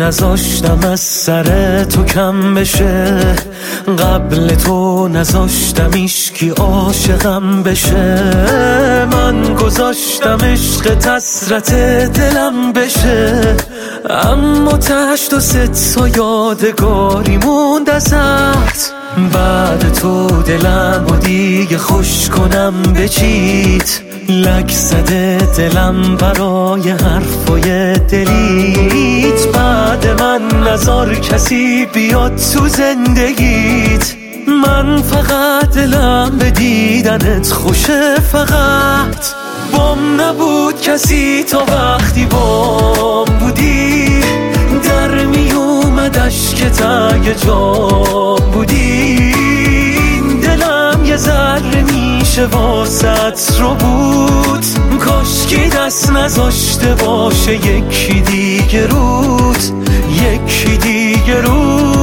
نذاشتم از سر تو کم بشه، قبل تو نذاشتم ایشکی عاشقم بشه. من گذاشتم عشق حسرت دلم بشه، اما تشت و ست و یادگاری موند ازت. بعد تو دلم و دیگه خوش کنم به چیت، لک زده دلم برای حرفای دلیت. بعد من نذار کسی بیاد تو زندگیت، من فقط دلم به دیدنت خوشه. فقط بام نبود کسی تا وقتی بام بودی، در می اومد اشکت اگه جام بودی. دلم یه ذره میشه واسط رو بود، کاشکی دست نذاشته باشه یکی دیگه رود، یکی دیگه رود.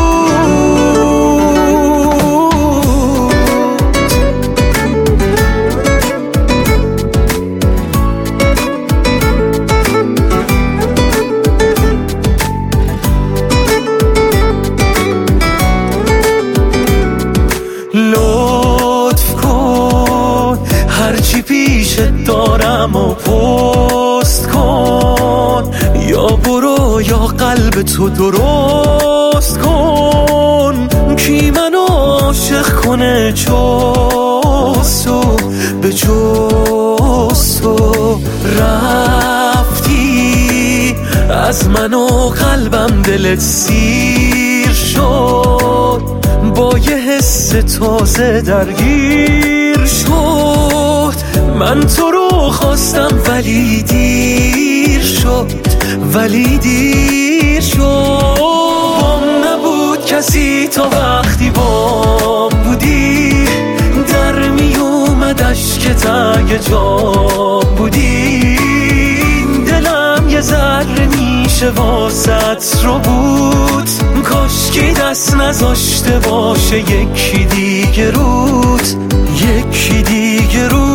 لطف کن هرچی پیشت دارم و پست کن، یا برو یا قلب تو درست کن. کی منو عاشق کنه جز تو، به جز تو. رفتی از من و قلبم دلت سیر شد، با یه حس تازه درگیر شد. من تو رو خواستم ولی دیر شد، ولی دیر شد. بام نبود کسی تا وقتی بام بودی، در می اومد اشکت اگه جام بودی. دلم یه ذره میشه واسط رو بود، کاشکی دست نذاشته باشه یکی دیگه رود، یکی دیگه رود.